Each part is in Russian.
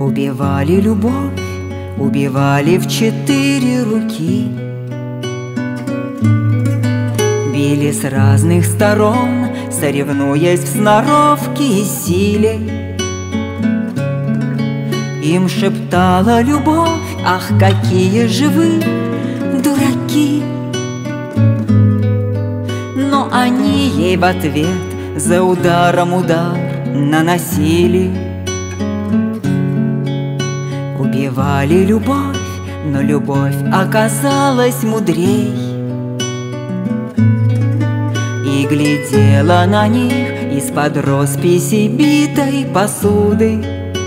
Убивали любовь, убивали в 4 руки. Били с разных сторон, соревнуясь в сноровке и силе. Им шептала любовь: ах, какие же вы дураки! Но они ей в ответ за ударом удар наносили. Убивали любовь, но любовь оказалась мудрей и глядела на них из-под росписи битой посуды.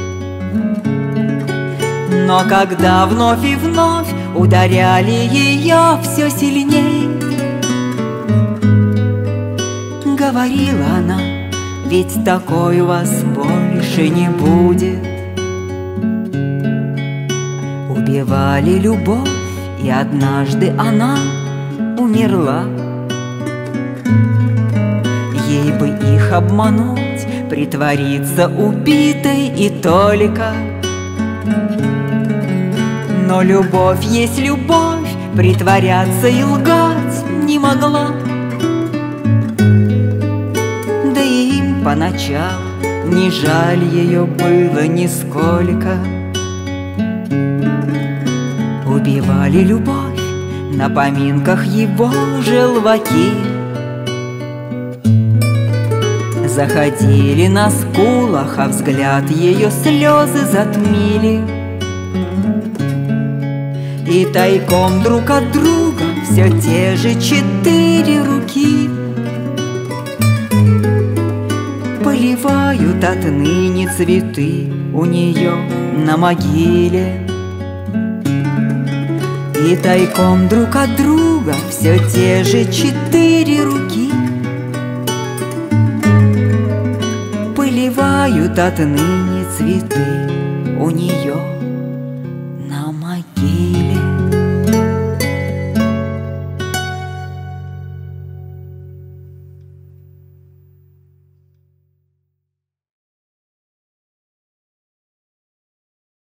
Но когда вновь и вновь ударяли ее все сильней, говорила она: ведь такой у вас больше не будет. Убивали любовь, и однажды она умерла. Ей бы их обмануть, притвориться убитой и только. Но любовь есть любовь, притворяться и лгать не могла. Да и им поначалу не жаль ее было нисколько. Убивали любовь, на поминках его желваки заходили на скулах, а взгляд ее слезы затмили. И тайком друг от друга все те же 4 руки поливают отныне цветы у нее на могиле. И тайком друг от друга все те же 4 руки поливают отныне цветы у нее